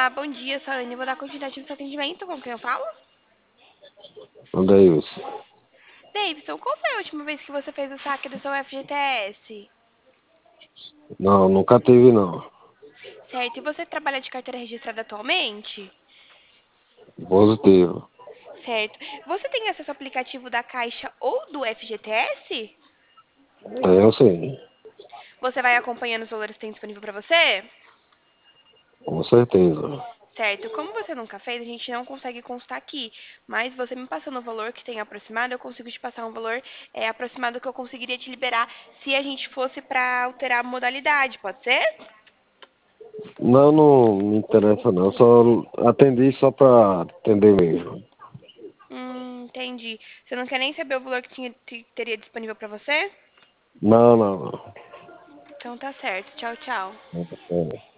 Olá, bom dia, sou a Anne. Vou dar continuidade no seu atendimento. Com quem eu falo? Anda aí, você. Davidson, qual foi a última vez que você fez o saque do seu FGTS? Não, nunca teve, não. Certo, e você trabalha de carteira registrada atualmente? Positivo. Certo. Você tem acesso ao aplicativo da Caixa ou do FGTS? Tenho sim, Você vai acompanhando os valores que tem disponível para você? com certeza. Certo. Como você nunca fez, a gente não consegue constar aqui. Mas você me passando o valor que tem aproximado, eu consigo te passar um valor aproximado que eu conseguiria te liberar se a gente fosse para alterar a modalidade, pode ser? Não, não me interessa, não. Só atendi só pra atender mesmo. Entendi. Você não quer nem saber o valor que teria disponível para você? Não, não, Então tá certo. Tchau, tchau. não.